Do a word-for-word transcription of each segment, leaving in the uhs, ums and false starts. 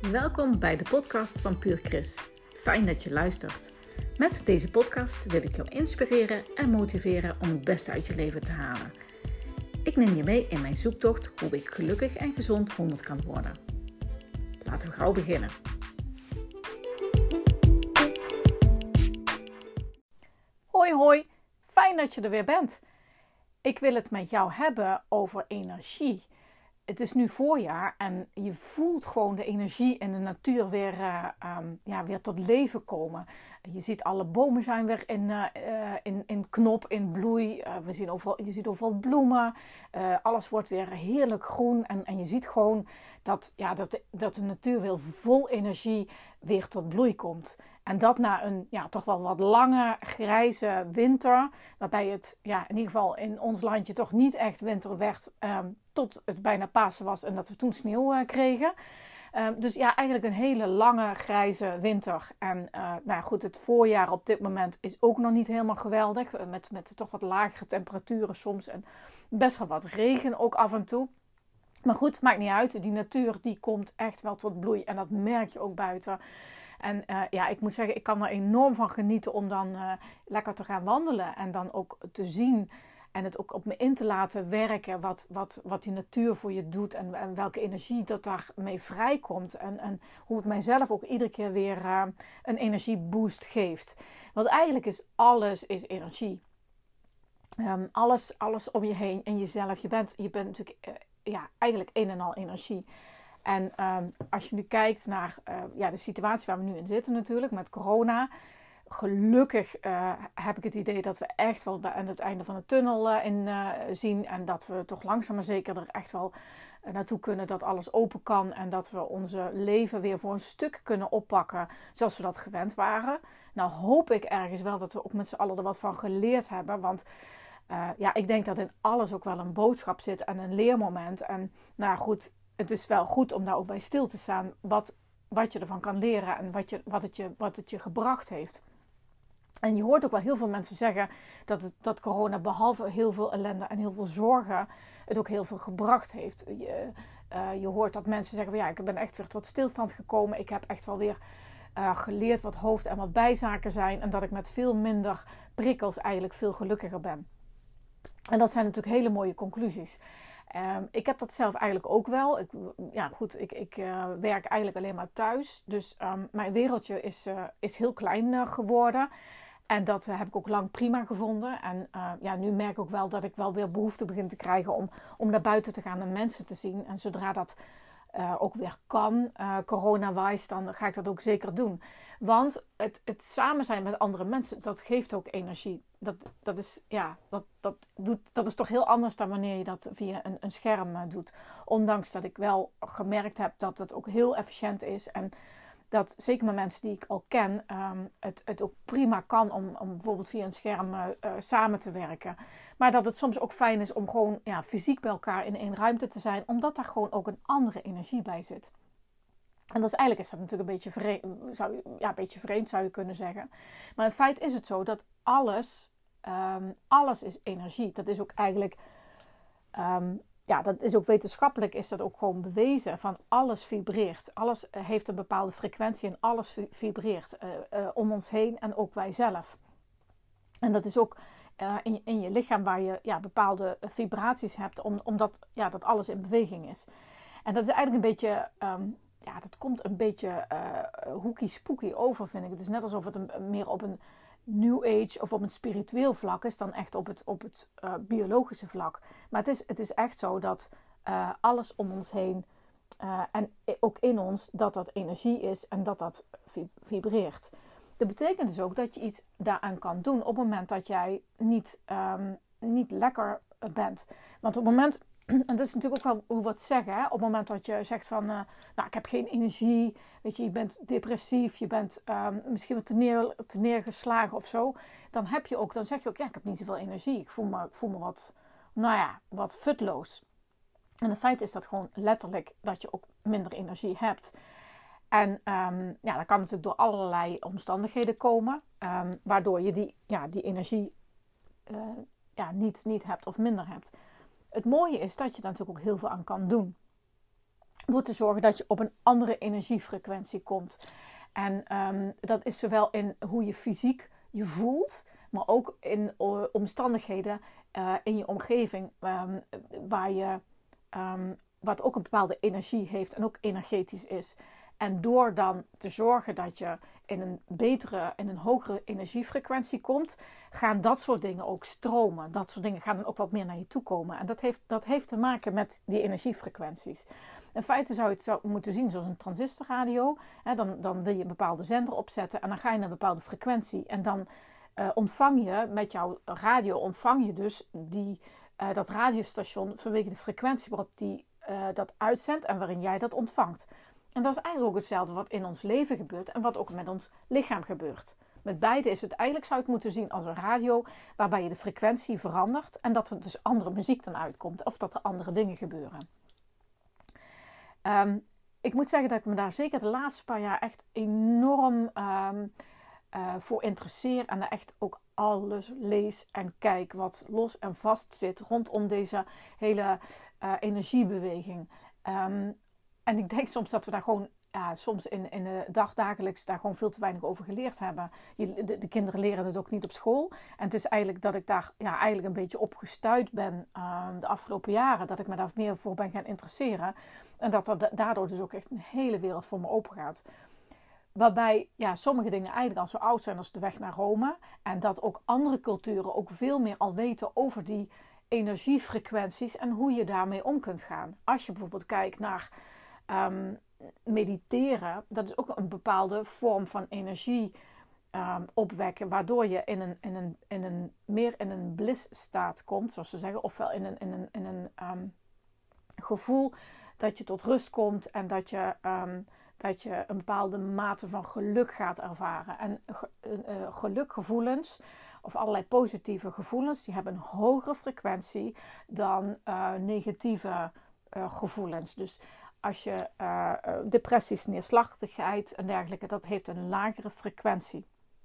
Welkom bij de podcast van Puur Chris. Fijn dat je luistert. Met deze podcast wil ik jou inspireren en motiveren om het beste uit je leven te halen. Ik neem je mee in mijn zoektocht hoe ik gelukkig en gezond honderd kan worden. Laten we gauw beginnen. Hoi hoi, fijn dat je er weer bent. Ik wil het met jou hebben over energie. Het is nu voorjaar en je voelt gewoon de energie in de natuur weer, uh, um, ja, weer tot leven komen. Je ziet alle bomen zijn weer in, uh, uh, in, in knop, in bloei. Uh, we zien overal, je ziet overal bloemen. Uh, alles wordt weer heerlijk groen. En, en je ziet gewoon dat, ja, dat, de, dat de natuur weer vol energie weer tot bloei komt. En dat na een ja, toch wel wat lange grijze winter. Waarbij het ja, in ieder geval in ons landje toch niet echt winter werd. Um, tot het bijna Pasen was en dat we toen sneeuw uh, kregen. Um, dus ja, eigenlijk een hele lange grijze winter. En uh, nou ja, goed, het voorjaar op dit moment is ook nog niet helemaal geweldig. Met, met toch wat lagere temperaturen soms. En best wel wat regen ook af en toe. Maar goed, maakt niet uit. Die natuur die komt echt wel tot bloei. En dat merk je ook buiten. En uh, ja, ik moet zeggen, ik kan er enorm van genieten om dan uh, lekker te gaan wandelen. En dan ook te zien en het ook op me in te laten werken. Wat, wat, wat die natuur voor je doet. En, en welke energie dat daarmee vrijkomt. En, en hoe het mijzelf ook iedere keer weer uh, een energieboost geeft. Want eigenlijk is alles is energie. Um, alles, alles om je heen en jezelf. Je bent, je bent natuurlijk uh, ja, eigenlijk een en al energie. En um, als je nu kijkt naar uh, ja, de situatie waar we nu in zitten natuurlijk, met corona. Gelukkig uh, heb ik het idee dat we echt wel aan het einde van de tunnel uh, in uh, zien. En dat we toch langzaam maar zeker er echt wel uh, naartoe kunnen dat alles open kan. En dat we onze leven weer voor een stuk kunnen oppakken zoals we dat gewend waren. Nou hoop ik ergens wel dat we ook met z'n allen er wat van geleerd hebben. Want uh, ja, ik denk dat in alles ook wel een boodschap zit en een leermoment. En nou goed, het is wel goed om daar ook bij stil te staan. Wat, wat je ervan kan leren en wat, je, wat, het je, wat het je gebracht heeft. En je hoort ook wel heel veel mensen zeggen dat, het, dat corona behalve heel veel ellende en heel veel zorgen het ook heel veel gebracht heeft. Je, uh, je hoort dat mensen zeggen, ja, ik ben echt weer tot stilstand gekomen. Ik heb echt wel weer uh, geleerd wat hoofd- en wat bijzaken zijn. En dat ik met veel minder prikkels eigenlijk veel gelukkiger ben. En dat zijn natuurlijk hele mooie conclusies. Um, ik heb dat zelf eigenlijk ook wel. Ik, ja, goed, ik, ik uh, werk eigenlijk alleen maar thuis. Dus um, mijn wereldje is, uh, is heel klein uh, geworden. En dat uh, heb ik ook lang prima gevonden. En uh, ja, nu merk ik ook wel dat ik wel weer behoefte begin te krijgen om, om naar buiten te gaan en mensen te zien. En zodra dat uh, ook weer kan, uh, corona-wise, dan ga ik dat ook zeker doen. Want het, het samen zijn met andere mensen, dat geeft ook energie. Dat, dat, is, ja, dat, dat, doet, dat is toch heel anders dan wanneer je dat via een, een scherm uh, doet. Ondanks dat ik wel gemerkt heb dat het ook heel efficiënt is. En dat zeker met mensen die ik al ken, um, het, het ook prima kan om, om bijvoorbeeld via een scherm uh, uh, samen te werken. Maar dat het soms ook fijn is om gewoon ja, fysiek bij elkaar in één ruimte te zijn. Omdat daar gewoon ook een andere energie bij zit. En dat is eigenlijk is dat natuurlijk een beetje vreemd, zou je, ja, een beetje vreemd zou je kunnen zeggen. Maar in feite is het zo dat alles, um, alles is energie. Dat is ook eigenlijk, um, ja, dat is ook wetenschappelijk is dat ook gewoon bewezen. Van alles vibreert. Alles heeft een bepaalde frequentie en alles vibreert uh, uh, om ons heen en ook wij zelf. En dat is ook uh, in, in je lichaam waar je ja, bepaalde vibraties hebt, om, omdat ja, dat alles in beweging is. En dat is eigenlijk een beetje... Um, Ja, dat komt een beetje uh, hoekie-spooky over, vind ik. Het is net alsof het een, meer op een new age of op een spiritueel vlak is dan echt op het, op het uh, biologische vlak. Maar het is, het is echt zo dat uh, alles om ons heen uh, en ook in ons, dat dat energie is en dat dat vibreert. Dat betekent dus ook dat je iets daaraan kan doen op het moment dat jij niet, um, niet lekker bent. Want op het moment... En dat is natuurlijk ook wel hoe we het zeggen. Hè? Op het moment dat je zegt van... Uh, nou, ik heb geen energie. Weet je, je bent depressief. Je bent um, misschien wat te, neer, te neergeslagen of zo. Dan heb je ook... Dan zeg je ook... Ja, ik heb niet zoveel energie. Ik voel me, ik voel me wat... Nou ja, wat futloos. En in feite is dat gewoon letterlijk... Dat je ook minder energie hebt. En um, ja, dat kan natuurlijk door allerlei omstandigheden komen. Um, waardoor je die, ja, die energie... Uh, ja, niet, niet hebt of minder hebt. Het mooie is dat je daar natuurlijk ook heel veel aan kan doen. door te zorgen dat je op een andere energiefrequentie komt. En um, dat is zowel in hoe je fysiek je voelt, maar ook in uh, omstandigheden uh, in je omgeving um, waar je, um, wat ook een bepaalde energie heeft en ook energetisch is. En door dan te zorgen dat je in een betere, in een hogere energiefrequentie komt, gaan dat soort dingen ook stromen. Dat soort dingen gaan dan ook wat meer naar je toe komen. En dat heeft, dat heeft te maken met die energiefrequenties. In feite zou je het zo moeten zien zoals een transistorradio. He, dan, dan wil je een bepaalde zender opzetten en dan ga je naar een bepaalde frequentie. En dan uh, ontvang je met jouw radio, ontvang je dus die, uh, dat radiostation vanwege de frequentie waarop die uh, dat uitzendt en waarin jij dat ontvangt. En dat is eigenlijk ook hetzelfde wat in ons leven gebeurt en wat ook met ons lichaam gebeurt. Met beide is het eigenlijk, zou je het moeten zien als een radio waarbij je de frequentie verandert en dat er dus andere muziek dan uitkomt of dat er andere dingen gebeuren. Um, ik moet zeggen dat ik me daar zeker de laatste paar jaar echt enorm um, uh, voor interesseer en daar echt ook alles lees en kijk wat los en vast zit rondom deze hele uh, energiebeweging. Um, En ik denk soms dat we daar gewoon, ja, soms in, in de dagdagelijks daar gewoon veel te weinig over geleerd hebben. Je, de, de kinderen leren het ook niet op school. En het is eigenlijk dat ik daar ja, eigenlijk een beetje op gestuurd ben uh, de afgelopen jaren. Dat ik me daar meer voor ben gaan interesseren. En dat er daardoor dus ook echt een hele wereld voor me open gaat. Waarbij ja, sommige dingen eigenlijk al zo oud zijn als de weg naar Rome. En dat ook andere culturen ook veel meer al weten over die energiefrequenties en hoe je daarmee om kunt gaan. Als je bijvoorbeeld kijkt naar Um, mediteren, dat is ook een bepaalde vorm van energie um, opwekken, waardoor je in een, in een, in een, meer in een bliss-staat komt, zoals ze zeggen, ofwel in een, in een, in een um, gevoel dat je tot rust komt en dat je, um, dat je een bepaalde mate van geluk gaat ervaren. En uh, gelukgevoelens, of allerlei positieve gevoelens, die hebben een hogere frequentie dan uh, negatieve uh, gevoelens. Dus als je uh, depressies, neerslachtigheid en dergelijke, dat heeft een lagere frequentie.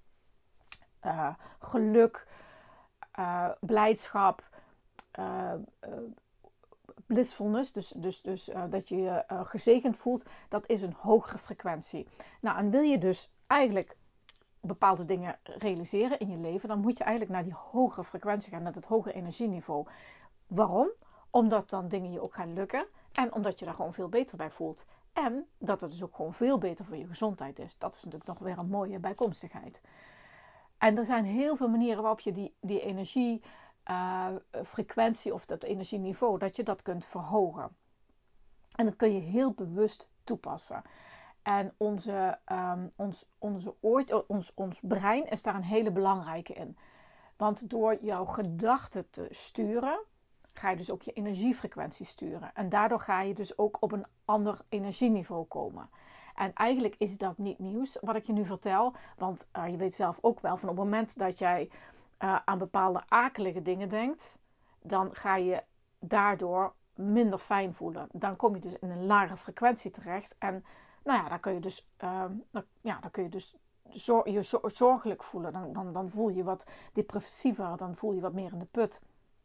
Uh, geluk, uh, blijdschap, uh, uh, blissfulness, dus, dus, dus uh, dat je je uh, gezegend voelt, dat is een hogere frequentie. Nou, en wil je dus eigenlijk bepaalde dingen realiseren in je leven, dan moet je eigenlijk naar die hogere frequentie gaan, naar het hogere energieniveau. Waarom? Omdat dan dingen je ook gaan lukken. En omdat je daar gewoon veel beter bij voelt. En dat het dus ook gewoon veel beter voor je gezondheid is. Dat is natuurlijk nog weer een mooie bijkomstigheid. En er zijn heel veel manieren waarop je die, die energiefrequentie uh, of dat energieniveau, dat je dat kunt verhogen. En dat kun je heel bewust toepassen. En onze, um, ons, onze oor, ons, ons brein is daar een hele belangrijke in. Want door jouw gedachten te sturen, ga je dus ook je energiefrequentie sturen. En daardoor ga je dus ook op een ander energieniveau komen. En eigenlijk is dat niet nieuws wat ik je nu vertel. Want uh, je weet zelf ook wel, van op het moment dat jij uh, aan bepaalde akelige dingen denkt, dan ga je daardoor minder fijn voelen. Dan kom je dus in een lage frequentie terecht. En nou ja, dan kun je dus, uh, dan, ja, dan kun je dus zor- je zor- zorgelijk voelen. Dan, dan, dan voel je wat depressiever, dan voel je wat meer in de put.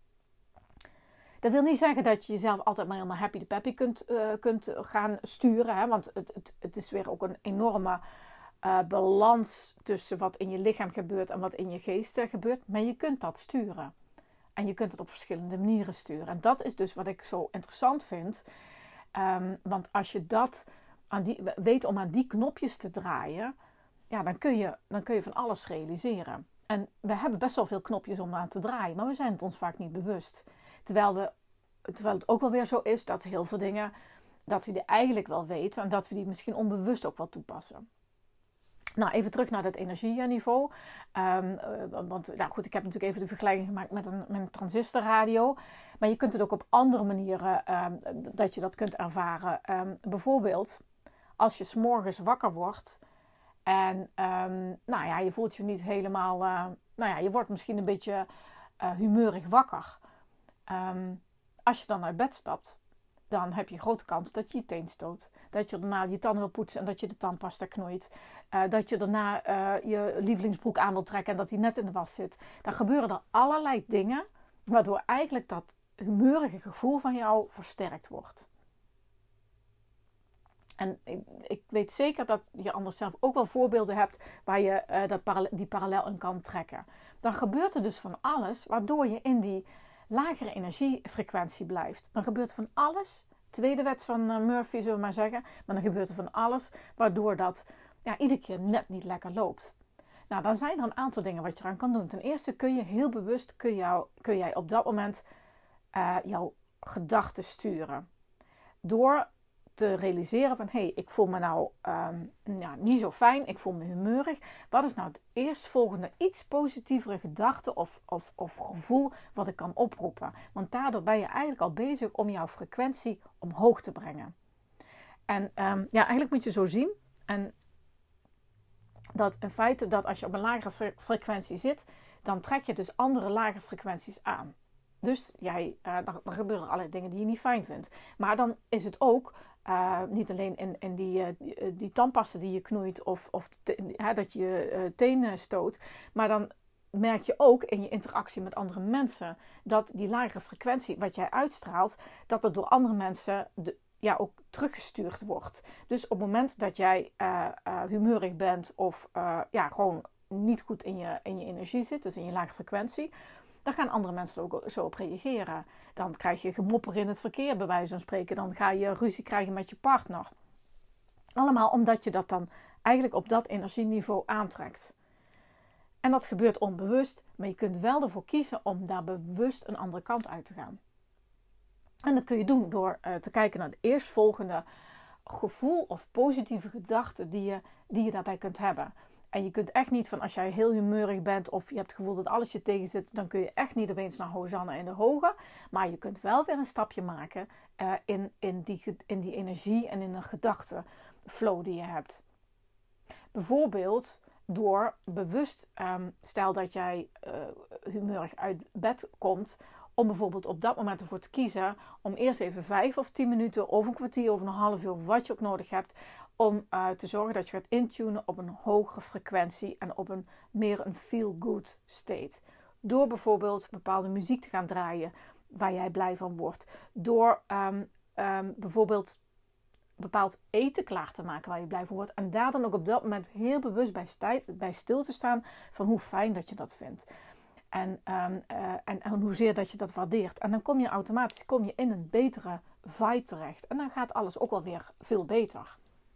Dat wil niet zeggen dat je jezelf altijd maar helemaal happy de peppy kunt, uh, kunt gaan sturen. Hè? Want het, het, het is weer ook een enorme uh, balans tussen wat in je lichaam gebeurt en wat in je geest uh, gebeurt. Maar je kunt dat sturen. En je kunt het op verschillende manieren sturen. En dat is dus wat ik zo interessant vind. Um, want als je dat aan die, weet om aan die knopjes te draaien, ja, dan kun je, dan kun je van alles realiseren. En we hebben best wel veel knopjes om aan te draaien, maar we zijn het ons vaak niet bewust. Terwijl, we, terwijl het ook wel weer zo is dat heel veel dingen, dat we die eigenlijk wel weten en dat we die misschien onbewust ook wel toepassen. Nou, even terug naar dat energieniveau. Um, want nou goed, ik heb natuurlijk even de vergelijking gemaakt met een, met een transistorradio. Maar je kunt het ook op andere manieren um, dat je dat kunt ervaren. Um, bijvoorbeeld, als je 's morgens wakker wordt en um, nou ja, je voelt je niet helemaal, uh, nou ja, je wordt misschien een beetje uh, humeurig wakker. Um, als je dan uit bed stapt, dan heb je een grote kans dat je je teen stoot. Dat je daarna je tanden wil poetsen en dat je de tandpasta knoeit. Uh, dat je daarna uh, je lievelingsbroek aan wil trekken en dat die net in de was zit. Dan gebeuren er allerlei dingen waardoor eigenlijk dat humeurige gevoel van jou versterkt wordt. En ik, ik weet zeker dat je anders zelf ook wel voorbeelden hebt waar je uh, dat parallel, die parallel in kan trekken. Dan gebeurt er dus van alles waardoor je in die lagere energiefrequentie blijft. Dan gebeurt er van alles, tweede wet van uh, Murphy zullen we maar zeggen, maar dan gebeurt er van alles waardoor dat ja, iedere keer net niet lekker loopt. Nou, dan zijn er een aantal dingen wat je eraan kan doen. Ten eerste kun je heel bewust, kun, jou, kun jij op dat moment uh, jouw gedachten sturen. Door te realiseren van, hé, hey, ik voel me nou um, ja, niet zo fijn, ik voel me humeurig. Wat is nou het eerstvolgende iets positievere gedachte of, of, of gevoel wat ik kan oproepen? Want daardoor ben je eigenlijk al bezig om jouw frequentie omhoog te brengen. En um, ja, eigenlijk moet je zo zien. En dat in feite dat als je op een lagere fre- frequentie zit, dan trek je dus andere lage frequenties aan. Dus jij, uh, dan, dan gebeuren er allerlei dingen die je niet fijn vindt. Maar dan is het ook uh, niet alleen in, in die, uh, die, die tandpasta die je knoeit of, of te, uh, dat je je uh, tenen stoot. Maar dan merk je ook in je interactie met andere mensen dat die lagere frequentie wat jij uitstraalt, dat het door andere mensen de, ja, ook teruggestuurd wordt. Dus op het moment dat jij uh, uh, humeurig bent of uh, ja, gewoon niet goed in je, in je energie zit, dus in je lage frequentie, dan gaan andere mensen er ook zo op reageren. Dan krijg je gemopper in het verkeer, bij wijze van spreken. Dan ga je ruzie krijgen met je partner. Allemaal omdat je dat dan eigenlijk op dat energieniveau aantrekt. En dat gebeurt onbewust, maar je kunt wel ervoor kiezen om daar bewust een andere kant uit te gaan. En dat kun je doen door uh, te kijken naar het eerstvolgende gevoel of positieve gedachte die je, die je daarbij kunt hebben. En je kunt echt niet van als jij heel humeurig bent of je hebt het gevoel dat alles je tegen zit, dan kun je echt niet opeens naar Hosanna in de hoge. Maar je kunt wel weer een stapje maken uh, in, in, die, in die energie en in de gedachtenflow die je hebt. Bijvoorbeeld door bewust, um, stel dat jij uh, humeurig uit bed komt, om bijvoorbeeld op dat moment ervoor te kiezen om eerst even vijf of tien minuten of een kwartier of een half uur, wat je ook nodig hebt, om uh, te zorgen dat je gaat intunen op een hogere frequentie en op een meer een feel-good state. Door bijvoorbeeld bepaalde muziek te gaan draaien waar jij blij van wordt. Door um, um, bijvoorbeeld bepaald eten klaar te maken waar je blij van wordt. En daar dan ook op dat moment heel bewust bij, stij- bij stil te staan van hoe fijn dat je dat vindt. En, um, uh, en, en hoezeer dat je dat waardeert. En dan kom je automatisch kom je in een betere vibe terecht. En dan gaat alles ook wel weer veel beter.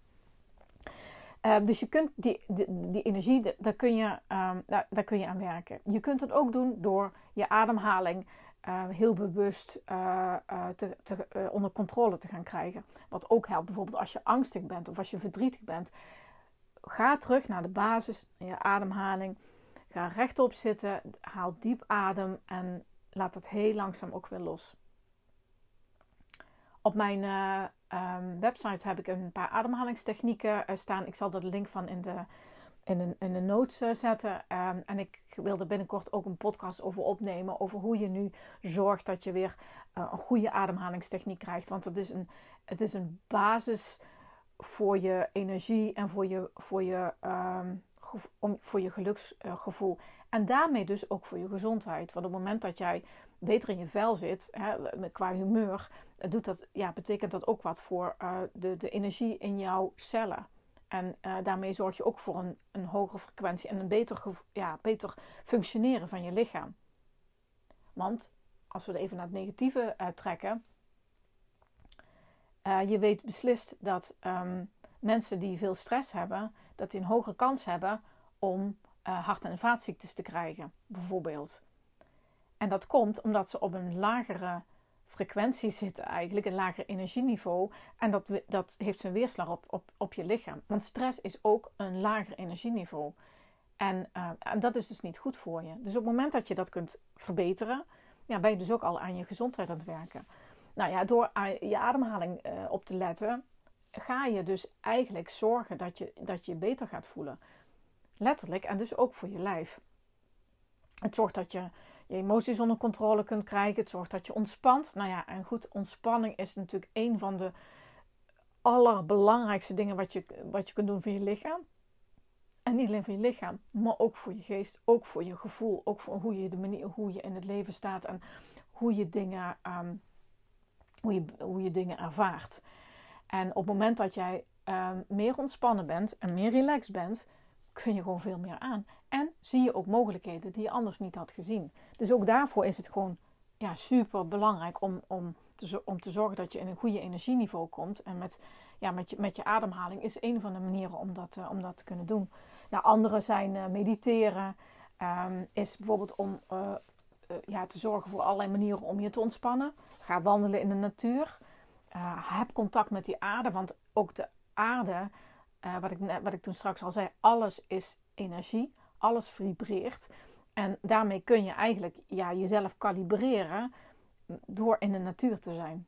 Uh, dus je kunt die, die, die energie, daar kun, je, um, daar, daar kun je aan werken. Je kunt het ook doen door je ademhaling uh, heel bewust uh, uh, te, te, uh, onder controle te gaan krijgen. Wat ook helpt, bijvoorbeeld als je angstig bent of als je verdrietig bent. Ga terug naar de basis, naar je ademhaling. Ga rechtop zitten, haal diep adem en laat het heel langzaam ook weer los. Op mijn uh, um, website heb ik een paar ademhalingstechnieken uh, staan. Ik zal er de link van in de, in de, in de notes uh, zetten. Um, en ik wil er binnenkort ook een podcast over opnemen. Over hoe je nu zorgt dat je weer uh, een goede ademhalingstechniek krijgt. Want het is een, het is een basis voor je energie en voor je, voor je, um, gevo- voor je geluksgevoel. Uh, en daarmee dus ook voor je gezondheid. Want op het moment dat jij beter in je vel zit, hè, qua humeur, doet dat, ja, betekent dat ook wat voor uh, de, de energie in jouw cellen. En uh, daarmee zorg je ook voor een, een hogere frequentie en een beter, ja, beter functioneren van je lichaam. Want als we het even naar het negatieve uh, trekken, uh, je weet beslist dat um, mensen die veel stress hebben, dat die een hogere kans hebben om uh, hart- en vaatziektes te krijgen, bijvoorbeeld. En dat komt omdat ze op een lagere frequentie zitten eigenlijk, een lager energieniveau. En dat, dat heeft zijn weerslag op, op, op je lichaam. Want stress is ook een lager energieniveau. En, uh, en dat is dus niet goed voor je. Dus op het moment dat je dat kunt verbeteren, ja, ben je dus ook al aan je gezondheid aan het werken. Nou ja, door je ademhaling uh, op te letten, ga je dus eigenlijk zorgen dat je, dat je beter gaat voelen. Letterlijk en dus ook voor je lijf. Het zorgt dat je je emoties onder controle kunt krijgen. Het zorgt dat je ontspant. Nou ja, en goed, ontspanning is natuurlijk een van de allerbelangrijkste dingen wat je, wat je kunt doen voor je lichaam. En niet alleen voor je lichaam, maar ook voor je geest, ook voor je gevoel, ook voor hoe je, de manier, hoe je in het leven staat en hoe je dingen, um, hoe je, hoe je dingen ervaart. En op het moment dat jij um, meer ontspannen bent en meer relaxed bent, kun je gewoon veel meer aan. En zie je ook mogelijkheden die je anders niet had gezien. Dus ook daarvoor is het gewoon ja, super belangrijk om, om, te, om te zorgen dat je in een goede energieniveau komt. En met, ja, met, je, met je ademhaling is een van de manieren om dat, uh, om dat te kunnen doen. Nou, andere zijn uh, mediteren. Um, is bijvoorbeeld om uh, uh, ja, te zorgen voor allerlei manieren om je te ontspannen. Ga wandelen in de natuur. Uh, heb contact met die aarde. Want ook de aarde, uh, wat, ik, wat ik toen straks al zei, alles is energie. Alles vibreert. En daarmee kun je eigenlijk ja, jezelf kalibreren door in de natuur te zijn.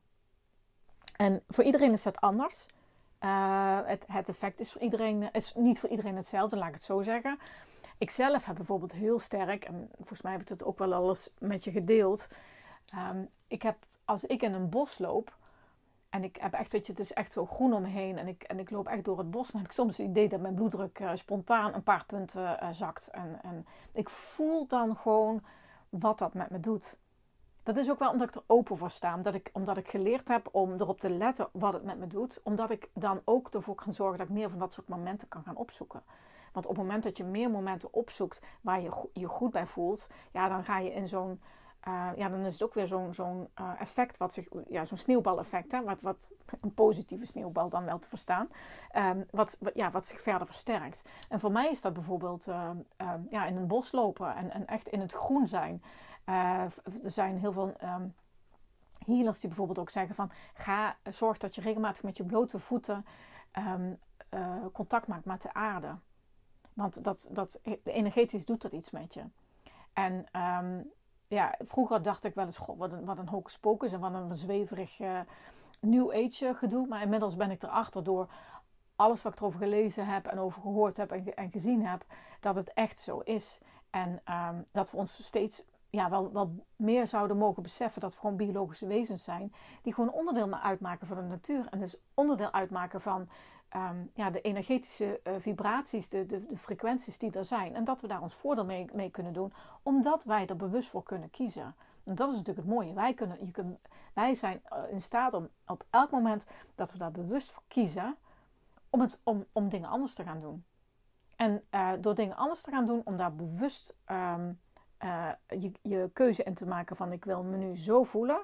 En voor iedereen is dat anders. Uh, het, het effect is, voor iedereen, is niet voor iedereen hetzelfde, laat ik het zo zeggen. Ik zelf heb bijvoorbeeld heel sterk, en volgens mij heb ik het ook wel alles met je gedeeld. Um, ik heb, als ik in een bos loop, en ik heb echt, weet je, het is echt zo groen om me heen. En ik, en ik loop echt door het bos. Dan heb ik soms het idee dat mijn bloeddruk uh, spontaan een paar punten uh, zakt. En, en ik voel dan gewoon wat dat met me doet. Dat is ook wel omdat ik er open voor sta. Omdat ik, omdat ik geleerd heb om erop te letten wat het met me doet. Omdat ik dan ook ervoor kan zorgen dat ik meer van dat soort momenten kan gaan opzoeken. Want op het moment dat je meer momenten opzoekt waar je je goed bij voelt. Ja, dan ga je in zo'n... Uh, ja, dan is het ook weer zo'n, zo'n uh, effect, wat zich, ja, zo'n sneeuwbaleffect, hè, wat, wat een positieve sneeuwbal dan wel te verstaan, um, wat, ja, wat zich verder versterkt. En voor mij is dat bijvoorbeeld uh, uh, ja, in een bos lopen en, en echt in het groen zijn. Uh, er zijn heel veel um, healers die bijvoorbeeld ook zeggen van, ga, zorg dat je regelmatig met je blote voeten um, uh, contact maakt met de aarde. Want dat, dat, energetisch doet dat iets met je. En... Um, Ja, vroeger dacht ik wel eens, god, wat een, wat een hocus pocus en wat een zweverig uh, New Age gedoe. Maar inmiddels ben ik erachter door alles wat ik erover gelezen heb en over gehoord heb en, en gezien heb, dat het echt zo is. En um, dat we ons steeds ja, wel, wel meer zouden mogen beseffen dat we gewoon biologische wezens zijn. Die gewoon onderdeel uitmaken van de natuur. En dus onderdeel uitmaken van um, ja, de energetische uh, vibraties, de, de, de frequenties die er zijn. En dat we daar ons voordeel mee, mee kunnen doen. Omdat wij er bewust voor kunnen kiezen. En dat is natuurlijk het mooie. Wij, kunnen, je kunt, wij zijn in staat om op elk moment dat we daar bewust voor kiezen. Om, het, om, om dingen anders te gaan doen. En uh, door dingen anders te gaan doen. Om daar bewust... Um, Uh, je, je keuze in te maken van ik wil me nu zo voelen,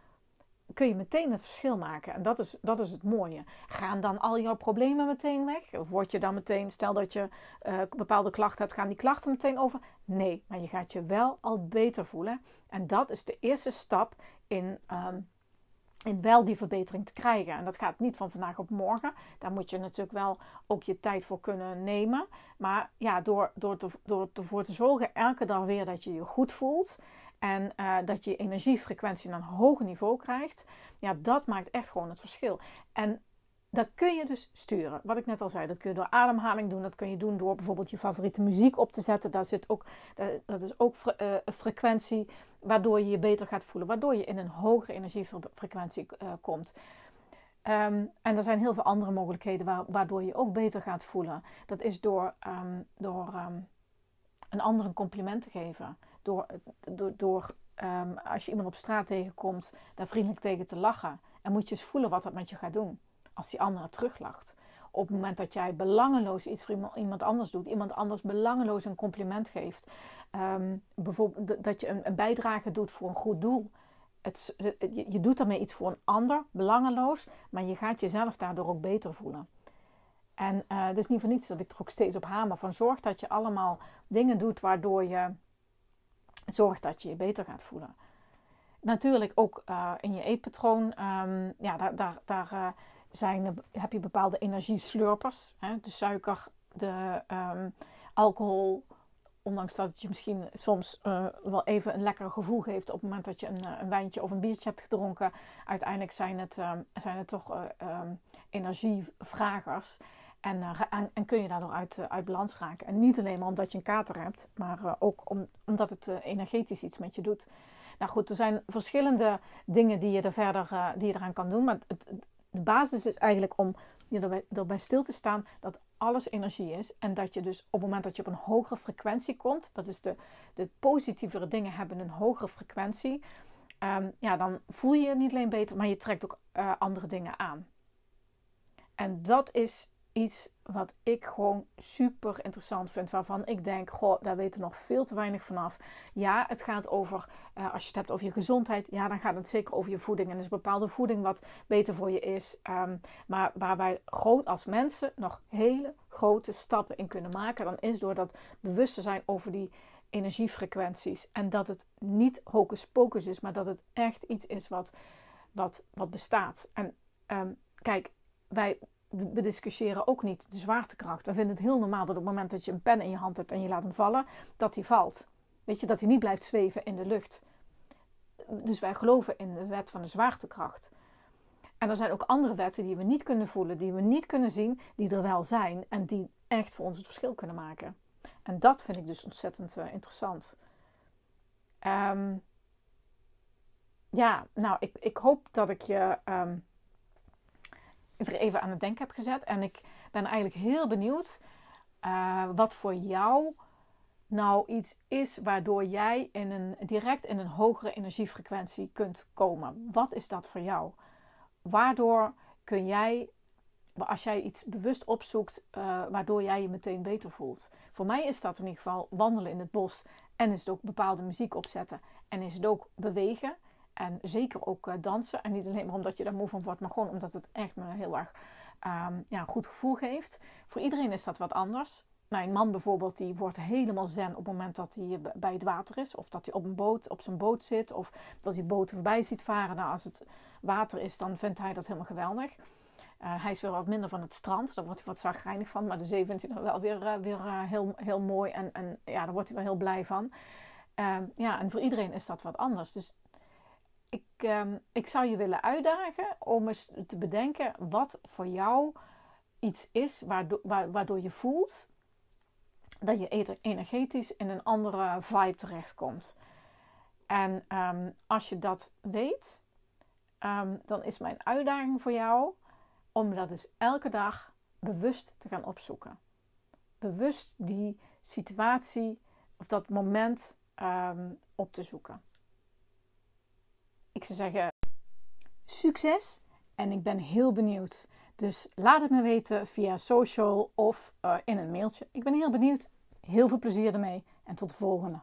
kun je meteen het verschil maken. En dat is, dat is het mooie. Gaan dan al jouw problemen meteen weg? Of word je dan meteen, stel dat je uh, bepaalde klachten hebt, gaan die klachten meteen over? Nee, maar je gaat je wel al beter voelen. En dat is de eerste stap in... Um, in wel die verbetering te krijgen. En dat gaat niet van vandaag op morgen. Daar moet je natuurlijk wel ook je tijd voor kunnen nemen. Maar ja, door, door, te, door ervoor te zorgen elke dag weer dat je je goed voelt. En uh, dat je energiefrequentie naar een hoger niveau krijgt. Ja, dat maakt echt gewoon het verschil. En dat kun je dus sturen. Wat ik net al zei, dat kun je door ademhaling doen. Dat kun je doen door bijvoorbeeld je favoriete muziek op te zetten. Daar zit ook, dat is ook uh, een frequentie waardoor je je beter gaat voelen. Waardoor je in een hogere energiefrequentie uh, komt. Um, en er zijn heel veel andere mogelijkheden waar, waardoor je ook beter gaat voelen. Dat is door, um, door um, een ander een compliment te geven. Door, door, door um, als je iemand op straat tegenkomt, daar vriendelijk tegen te lachen. En moet je eens voelen wat dat met je gaat doen. Als die andere teruglacht. Op het moment dat jij belangeloos iets voor iemand anders doet. Iemand anders belangeloos een compliment geeft. Um, bijvoorbeeld dat je een, een bijdrage doet voor een goed doel. Het, je, je doet daarmee iets voor een ander, belangeloos. Maar je gaat jezelf daardoor ook beter voelen. En uh, het is niet voor niets dat ik er ook steeds op hamer van zorg dat je allemaal dingen doet waardoor je zorgt dat je je beter gaat voelen. Natuurlijk ook uh, in je eetpatroon. Um, ja, daar... daar, daar uh, Zijn, heb je bepaalde energieslurpers. Hè? De suiker, de um, alcohol. Ondanks dat het je misschien soms uh, wel even een lekker gevoel geeft op het moment dat je een, een wijntje of een biertje hebt gedronken. Uiteindelijk zijn het, um, zijn het toch uh, um, energievragers. En, uh, en, en kun je daardoor uit, uh, uit balans raken. En niet alleen maar omdat je een kater hebt, maar uh, ook om, omdat het uh, energetisch iets met je doet. Nou goed, er zijn verschillende dingen die je er verder uh, die je eraan kan doen. Maar het, het, De basis is eigenlijk om je erbij, erbij stil te staan dat alles energie is. En dat je dus op het moment dat je op een hogere frequentie komt. Dat is de, de positievere dingen hebben een hogere frequentie. Um, ja, dan voel je je niet alleen beter, maar je trekt ook uh, andere dingen aan. En dat is iets wat ik gewoon super interessant vind. Waarvan ik denk, goh, daar weten we nog veel te weinig vanaf. Ja, het gaat over, uh, als je het hebt over je gezondheid. Ja, dan gaat het zeker over je voeding. En er is bepaalde voeding wat beter voor je is. Um, maar waar wij groot als mensen nog hele grote stappen in kunnen maken. Dan is door dat bewust te zijn over die energiefrequenties. En dat het niet hocus pocus is. Maar dat het echt iets is wat, wat, wat bestaat. En um, kijk, wij... We discussiëren ook niet de zwaartekracht. We vinden het heel normaal dat op het moment dat je een pen in je hand hebt en je laat hem vallen, dat hij valt. Weet je, dat hij niet blijft zweven in de lucht. Dus wij geloven in de wet van de zwaartekracht. En er zijn ook andere wetten die we niet kunnen voelen, die we niet kunnen zien, die er wel zijn en die echt voor ons het verschil kunnen maken. En dat vind ik dus ontzettend uh, interessant. Um, ja, nou, ik, ik hoop dat ik je... Um, er even aan het denken heb gezet. En ik ben eigenlijk heel benieuwd uh, wat voor jou nou iets is waardoor jij in een, direct in een hogere energiefrequentie kunt komen. Wat is dat voor jou? Waardoor kun jij, als jij iets bewust opzoekt, uh, waardoor jij je meteen beter voelt. Voor mij is dat in ieder geval wandelen in het bos. En is het ook bepaalde muziek opzetten. En is het ook bewegen. En zeker ook uh, dansen. En niet alleen maar omdat je daar moe van wordt, maar gewoon omdat het echt me heel erg um, ja, een goed gevoel geeft. Voor iedereen is dat wat anders. Mijn man bijvoorbeeld, die wordt helemaal zen op het moment dat hij bij het water is. Of dat hij op een boot, op zijn boot zit. Of dat hij boten voorbij ziet varen. Nou, als het water is, dan vindt hij dat helemaal geweldig. Uh, hij is weer wat minder van het strand. Daar wordt hij wat zagrijnig van. Maar de zee vindt hij dan wel weer, uh, weer uh, heel, heel mooi. En, en ja, daar wordt hij wel heel blij van. Uh, ja, en voor iedereen is dat wat anders. Dus Ik, um, ik zou je willen uitdagen om eens te bedenken wat voor jou iets is waardoor, waardoor je voelt dat je energetisch in een andere vibe terechtkomt. En um, als je dat weet, um, dan is mijn uitdaging voor jou om dat dus elke dag bewust te gaan opzoeken. Bewust die situatie of dat moment um, op te zoeken. Ik zou zeggen, succes en ik ben heel benieuwd. Dus laat het me weten via social of uh, in een mailtje. Ik ben heel benieuwd. Heel veel plezier ermee en tot de volgende.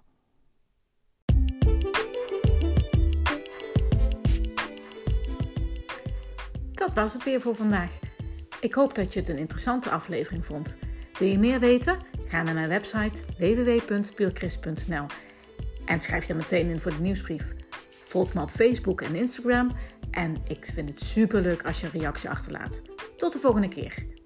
Dat was het weer voor vandaag. Ik hoop dat je het een interessante aflevering vond. Wil je meer weten? Ga naar mijn website w w w punt puurchrist punt n l en schrijf je meteen in voor de nieuwsbrief. Volg me op Facebook en Instagram en ik vind het super leuk als je een reactie achterlaat. Tot de volgende keer.